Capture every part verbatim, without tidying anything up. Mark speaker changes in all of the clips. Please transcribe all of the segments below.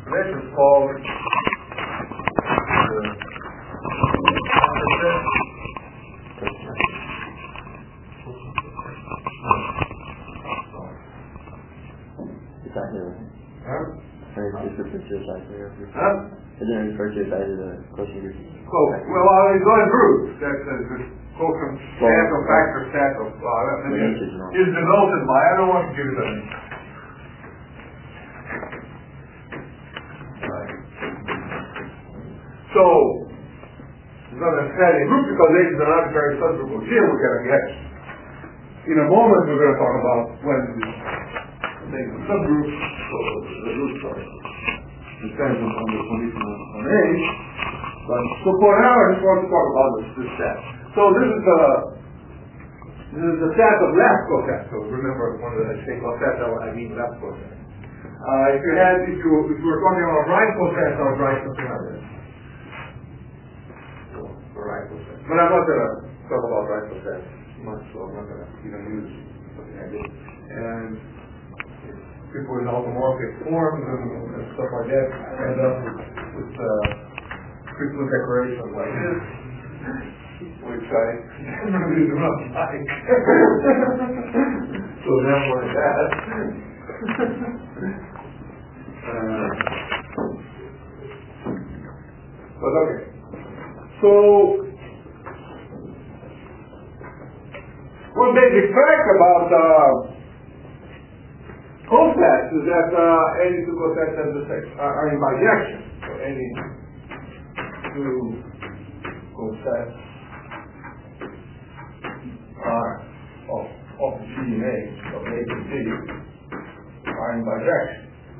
Speaker 1: This is called the
Speaker 2: It's not here, right?
Speaker 1: Huh?
Speaker 2: Or it's just referred to as isolated?
Speaker 1: Huh?
Speaker 2: Is it referred to as isolated quotient group?
Speaker 1: So, well, uh, it's going groups. That's uh, the quotient set or factor set of, uh, that is, is denoted by, I don't want to give it a name. Right. So, it's not necessarily a group because H is an arbitrary subgroup of G, and we're going to get. In a moment, we're going to talk about when the things are subgroups, so the groups are dependent on the condition on H. But so for now, I just want to talk about this, this set. So this is a this is a set of left cosets. So remember, when I say coset, I mean left coset. Uh, if you had, if you if you were talking about right cosets, I would write something like this. So for right cosets. But I'm not going to talk about right cosets much, so I'm not going to even use something like this. And people in automorphic forms and, and stuff like that end up with, with uh, frequent decorations like this, which I really do not like. So therefore that. uh, but okay. So one basic fact about uh, cosets is that uh, any two cosets have the same, uh, are in bijection. So any two cosets are of, of G and H, of H and G, are in bijection.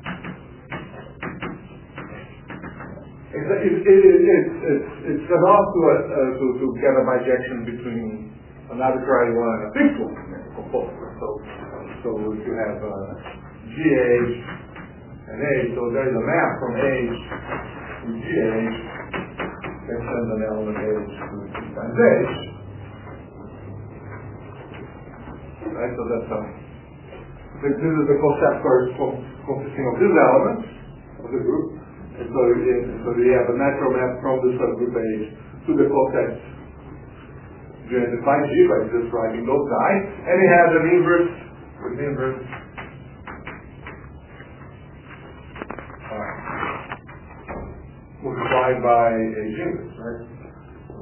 Speaker 1: It's, it, it, it, it, it's, it's enough to, uh, to, to get a bijection between an arbitrary one and a fixed one, composer. So, so if you have uh, G H and H, so there is a map from H to G H that sends an element H to G times H. Right, so that's a, this is the concept consisting of these elements of the group. And so, so you have a natural map from the subgroup H to the cosets generated by G by just writing those guys, and it has an inverse with the inverse uh, multiplied by a G inverse, right? So,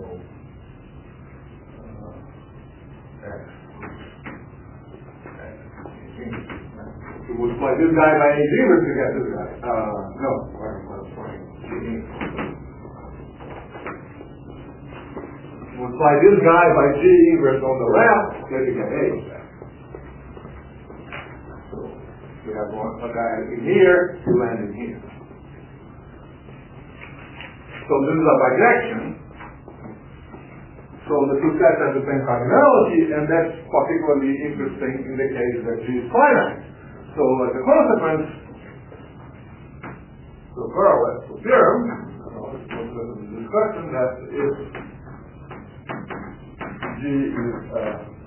Speaker 1: uh, X. X. If you multiply this guy by a G inverse, you get this guy. Uh, no, multiply this guy by G inverse on the left, then you get H. So you have one, a guy in here, you land in here. So this is a bijection. So the two sets have the same cardinality, and that's particularly interesting in the case that G is finite. So as a consequence, the Verlet theorem, this was the discussion that if G is a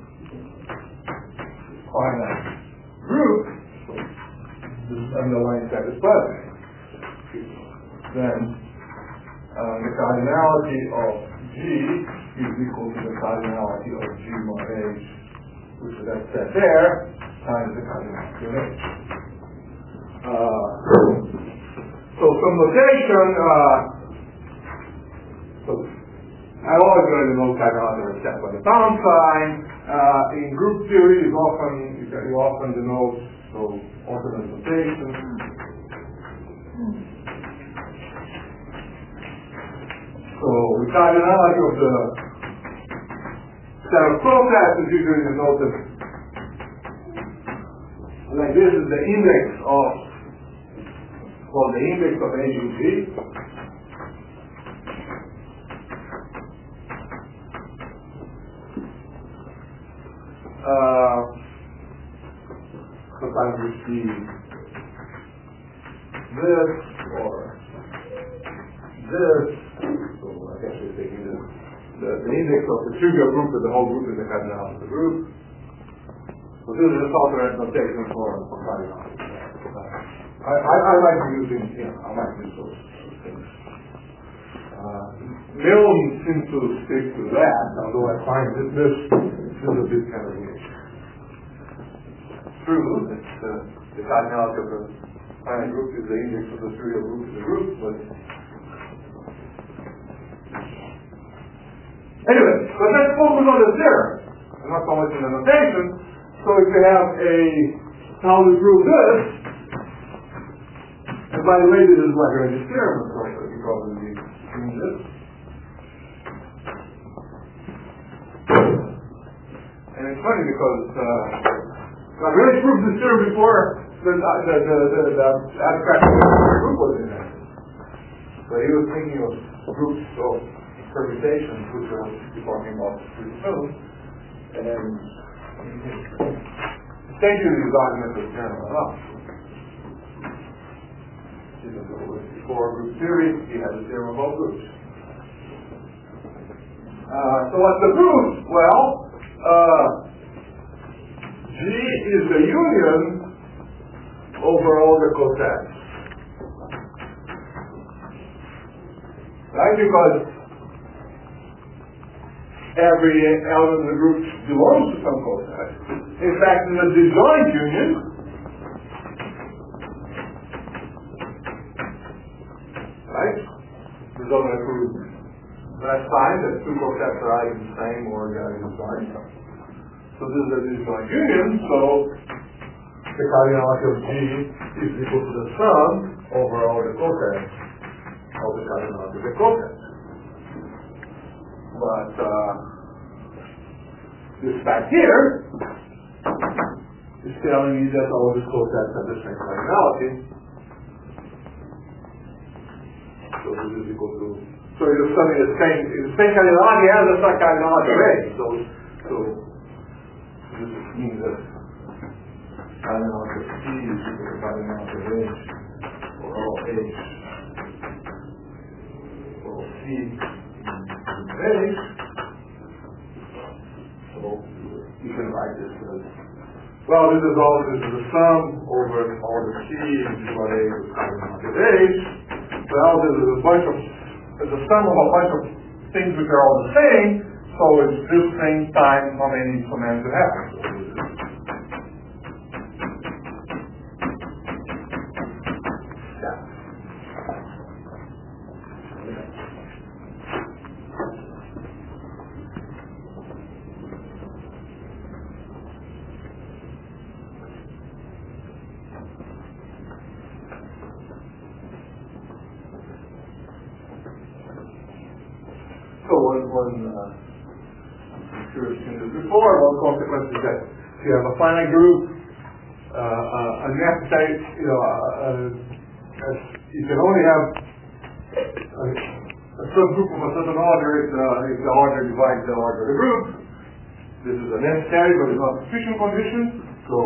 Speaker 1: finite group, so this underlying set is present, then uh, the cardinality of G is equal to the cardinality of G mod H, which is that set there, times the cardinality of H. Uh, so some notation, uh, so I always learn the most cardinality of a set by the pound sign. Uh, in group theory, is often you often denote so alternate notation. So the cardinality of the set of cosets is usually denoted like this is the index of well the index of H and G. Uh, sometimes we see this or this. So I guess we're taking this. The, the index of the trivial group is the whole group is the cardinality of the group. So this is just alternate notation for, for cardinality. I, I, I like using, you know, I like use those things. Uh, Milne seems to stick to that, although I find that this, this is a bit kind of weird. True, it's, uh, the cardinality of a finite group is the index of the trivial group of the group, but anyway, but let's focus on the theorem, and not so much in the notation. So if you have a, how to prove this, and by the way, this is Lagrange's theorem, of course, that you probably seen this. And it's funny because uh, Lagrange proved this theorem before the, the, the, the, the abstract group was invented. So he was thinking of groups of permutations, which we'll be talking about pretty soon. And essentially his argument was general enough. Before group theory, he had a theorem about groups. Uh, so what's the proof? Well, uh, G is the union over all the cosets. Right? Because every element of the group belongs to some coset. In fact, in the disjoint union, right? There's only a proof last time that two cosets are either the same or they are disjoint. So this is a disjoint union, so the cardinality of G is equal to the sum over all the cosets of the cardinality of the coset. But uh, this back here is telling me that all the cosets have the same cardinality. So this is equal to, so you're summing the same, the same cardinality has the same cardinality of A. So, so this means that cardinality of T is equal to cardinality of H for all H for all C and H. So you can write this as, well, this is all, this is the sum over all the C and what A is cardinality of H. Well, this is a bunch of, it's a sum of a bunch of things which are all the same, so it's this same time how many commands it happens. Yeah. So one, one uh, I'm sure you've seen this before, one consequence is that if you have a finite group, uh, uh, a necessary, you know, uh, uh, you can only have a, a subgroup of a certain order if the, if the order divides the order of the group. This is a necessary but it's not sufficient condition. So,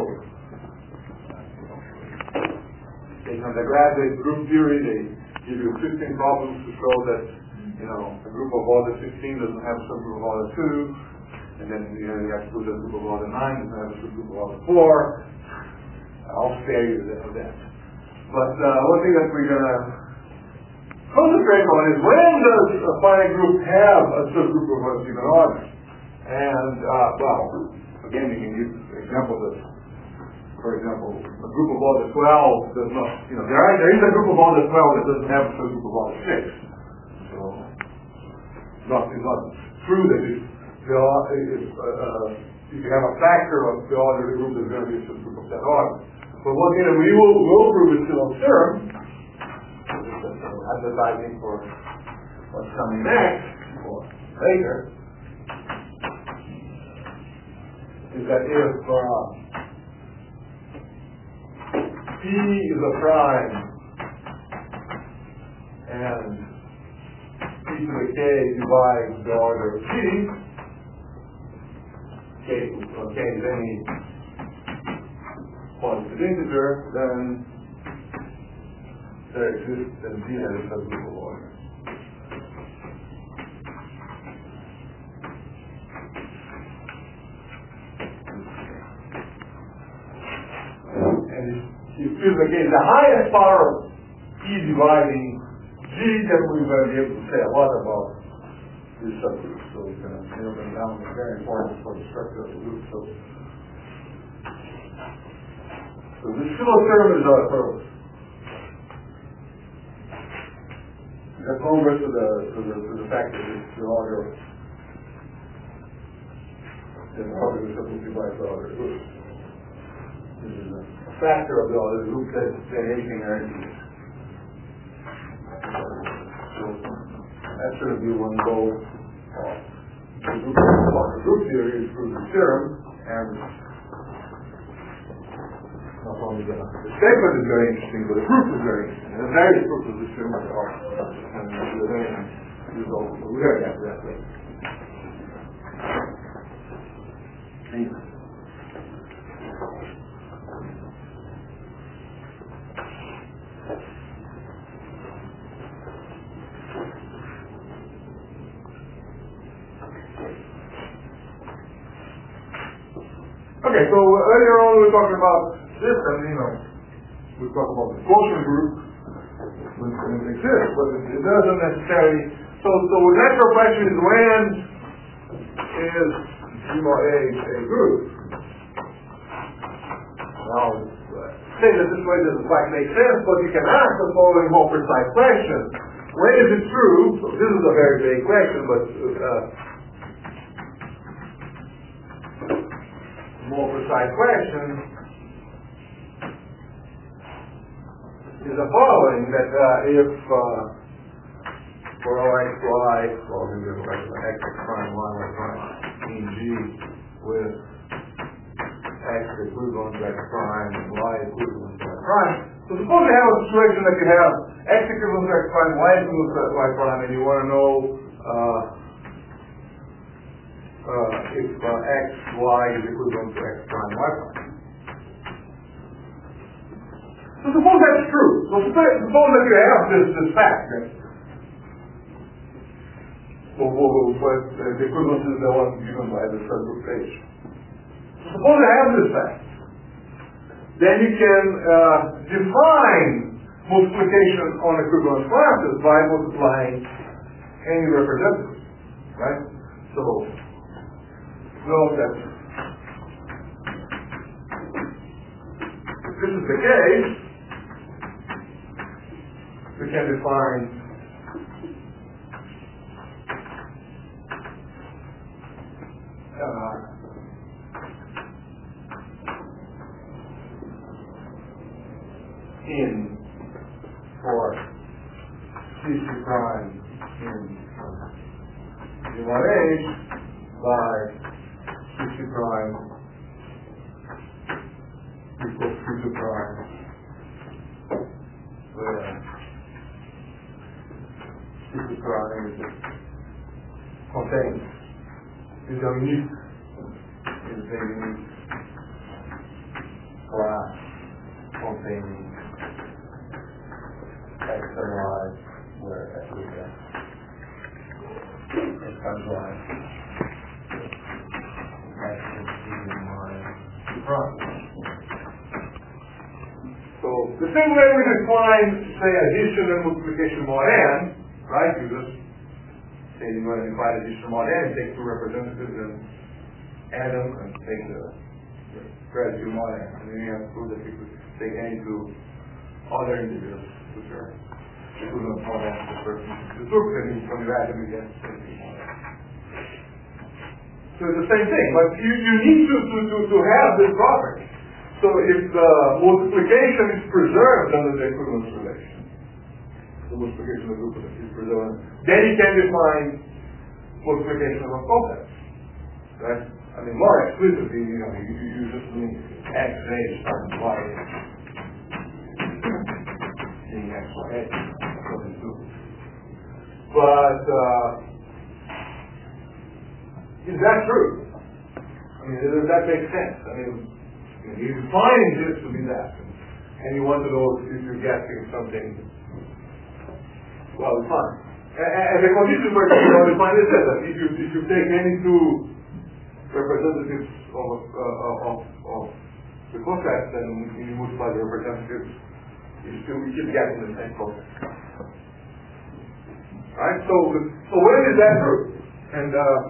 Speaker 1: based on the graduate group theory, they give you fifteen problems to show that, you know, a group of order fifteen doesn't have a subgroup of order two, and then you, know, you have to prove that a group of order nine doesn't have a subgroup of order four. I'll spare you that. that. But uh, one thing that we're going to concentrate on is when does a finite group have a subgroup of a given order? And, uh, well, again, you can give examples of, for example, a group of order twelve does not, you know, there, are, there is a group of order twelve that doesn't have a subgroup of order six. So, it's not, it's not true that if, the, if, uh, if you have a factor of the order of the group, there's going to be a subgroup of that order. But one thing that we will, will prove is still theorem, advertising for what's coming next, or later, is that if uh, P is a prime and P to the K divides the order of P, K, or K is any positive integer, then there exists and P has a subgroup of order. And if, if is the case, the highest power of E dividing G, then we're going to be able to say a lot about this subgroup. So we're going to nail them down. It's very important for the structure of the group. So, so this Philo term is our sort of the converse to the to the to the fact that it's the order of the order is subgroup by the order group. This is a factor of the order group that that anything or anything. So that should be one goal of the group of the group theory is prove the theorem, and not only the, the statement is very interesting, but the proof is very interesting. And the various proofs of this theorem are and the very results. So we're very happy that way. Thank you. Okay, so earlier on we were talking about this, and you know, we talked about the quotient group, which exists, but it, it doesn't necessarily. So, so the natural question is when is G mod A a group? Now, say that this way doesn't quite make sense, but you can ask the following more precise question: when is it true? So this is a very vague question, but. Uh, more precise question is the following, that uh, if uh, for all x, y, well, we will write x, x prime, y, y prime, in G with x equivalent to x prime and y equivalent to y prime. So suppose you have a situation that you have x equivalent to x prime, y equivalent to y prime, and you want to know uh, Uh, if uh, x, y is equivalent to x prime, y prime. So suppose that's true. So suppose, suppose that you have this, this fact that well, well, well, but, uh, the equivalence is the one given by the subgroup H. So suppose I have this fact. Then you can uh, define multiplication on equivalence classes by multiplying any representative, right? So note that if this is the case, we can define uh, in for C C prime in G mod H by C C prime equals C two prime, where C two prime is contains is a unique is a unique class containing x and y, where x is x, x times y. So the same way we define, say, addition and multiplication mod n, right? You just say you're going to define addition mod n, take two representatives and add them and take the gratitude mod n. And then you have to prove that you could take any two other integers, which are equivalent mod n to the first group, and when you add them again, take the mod n. So it's the same thing, but you, you need to, to, to, to have this property. So if the multiplication is preserved under the equivalence relation, the multiplication of the group is preserved, then you can define multiplication of a complex. Right? I mean, more explicitly, you know, you, you just mean x h times y h. Being x, y, h. That's what it's doing. But, uh, is that true? I mean, does that make sense? I mean, you're defining this to be that, and you want to know if you're guessing something. Well, it's fine. And the condition for you know, define is that if you if you take any two representatives of uh, of of the cosets, then when you multiply the representatives, you still you keep getting the same coset. Right? So, the, so when is that group? And uh,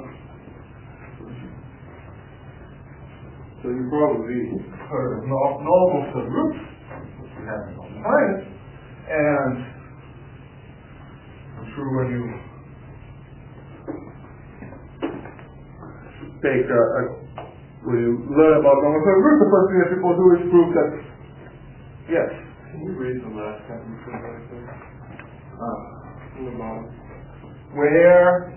Speaker 1: so you probably heard of no- normal subgroups, which we have in normal science, and I'm sure when you take a, a when you learn about normal subgroups, the first thing that people do is prove that yes.
Speaker 3: Can you read the last sentence of that?
Speaker 1: Uh, where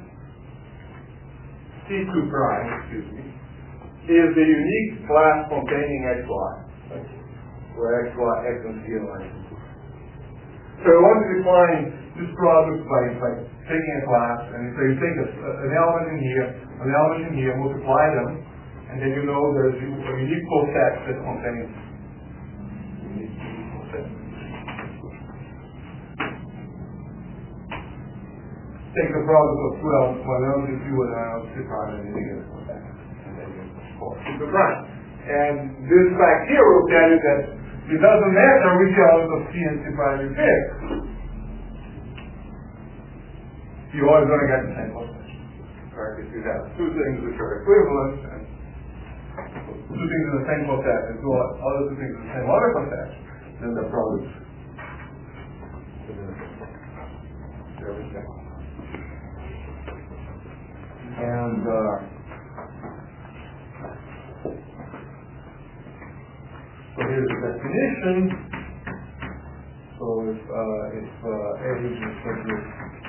Speaker 1: C two prime, excuse me, is the unique class containing X Y, where X Y, X and C are lines. So I want to define this product by, by taking a class, and so you take a, an element in here, an element in here, multiply them, and then you know there's a unique coset that contains unique coset. Take the product of twelve, one element is two, and one element is prime, and then you get a coset. And then you score the prime. And this fact here will tell you that it doesn't matter which element of C and C prime you pick. You're always going to get the same coset. Right? If you have two things which are equivalent, and two things in the same coset, and two other two things in the same other coset, then the product is the same. And uh, so here's the definition. So if uh, if uh, A is a subgroup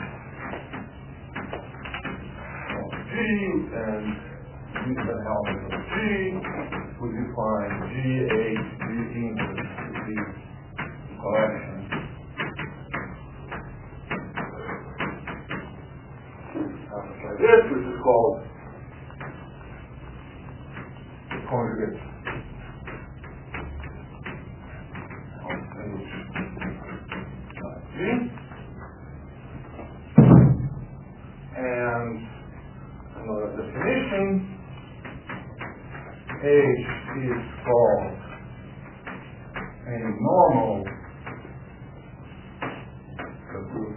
Speaker 1: of G and G is an element of G, we define G, H, G inverse to be collection like this, which is called the conjugate of G. And another definition, H is called a normal subgroup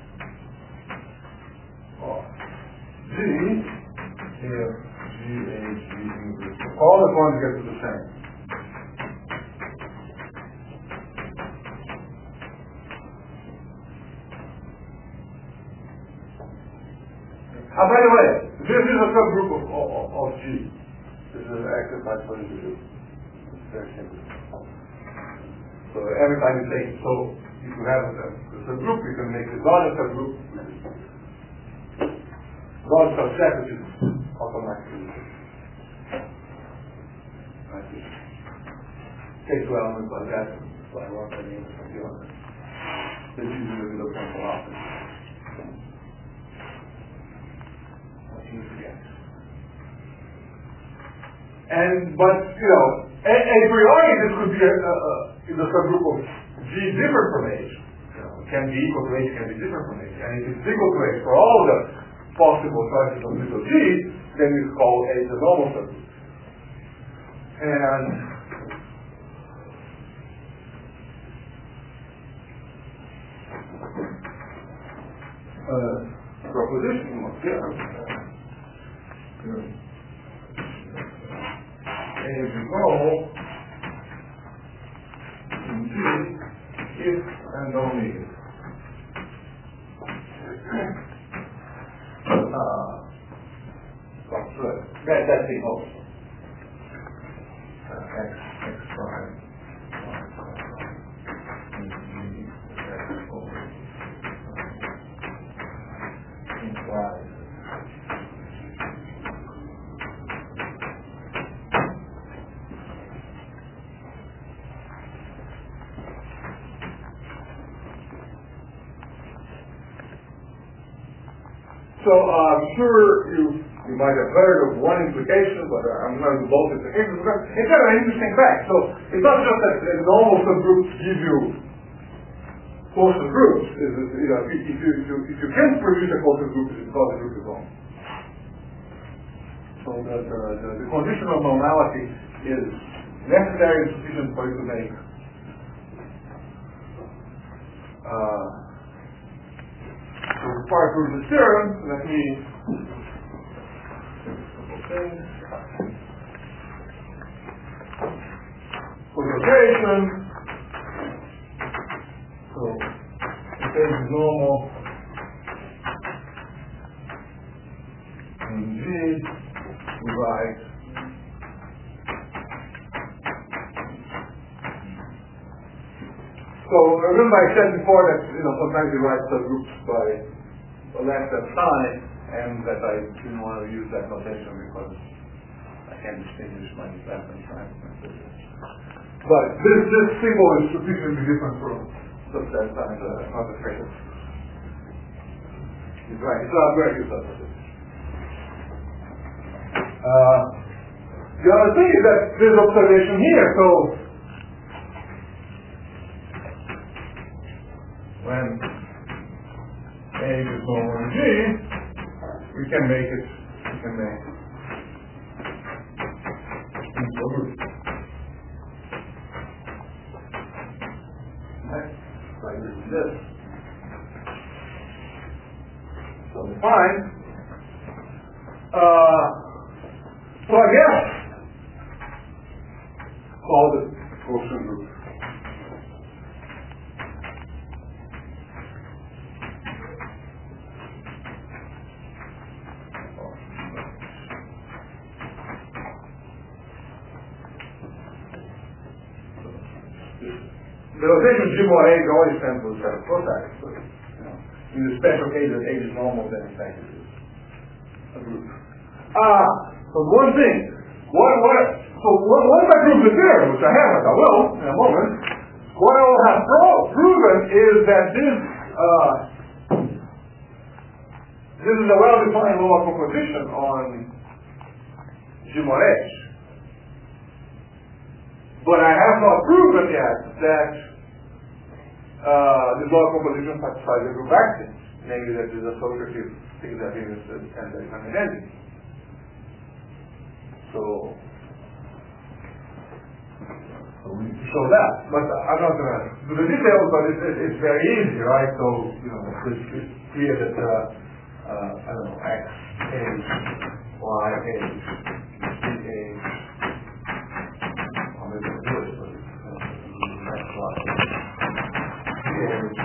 Speaker 1: of G if G, H, G inverse. All the conjugates are the same. Ah, by the way, this is a subgroup of, of, of G. This is an exercise for you to do. It's very simple. So every time you take, so if you have a, a subgroup, you can make a God subgroup. God subset, which is automatically right. Take two elements like that, so I want to name something on it. This is a bit of sample often. And, but, you know, a, a priori this could be a, a, a, in the subgroup of G different from H. You know, it can be equal to H, can be different from H. And if it's equal to H for all the possible choices of little G, then it's called H a normal subgroup. And uh, proposition was given. Uh, A is equal in G if and only if. Uh, that's good. That, that's the whole. Uh, x, x prime, y prime, in G, x over, in y. So uh, I'm sure you you might have heard of one implication, but uh, I'm going to do both implications. It's kind of an interesting fact. So it's not just that uh, normal subgroups give you closed groups. Is, you know, if, if, you, if, you, if you can't produce a closed group, it's because the group is wrong. So that uh, the, the condition of normality is necessary and sufficient for you to make uh, so before I prove this theorem, let me things. For notation, so if H is normal in G, we write so remember I said before that you know sometimes you write subgroups by a less than sign, and that I didn't want to use that notation because I can't distinguish my less than sign. But this this symbol is sufficiently different from subset signs. I'm not afraid of it. It's right. It's not very useful. Uh, the other thing is that there's observation here. So when A is normal in G, we can make it. We can make it into a group. Right? Like this. So fine. Uh, so I guess call it quotient group. The notation G more A is always stands for the set of cosines. So, you know, in the special case that A is normal, then in fact it is a group. Ah, so one thing. What, what, so once I prove the theorem, which I haven't, I will in a moment, what I will have pro- proven is that this uh, this is a well-defined law of composition on G more H. But I have not proven yet that uh, this law of composition satisfies the group axiom, namely that it is associative things that are interested and that are unending. So, so we need to show that. But I'm not going to do the details, but it's, it's very easy, right? So, you know, it's, it's clear that, uh, uh, I don't know, X, H, Y, H, Z, H, I'm going to do it, but it's uh, X, Y, H,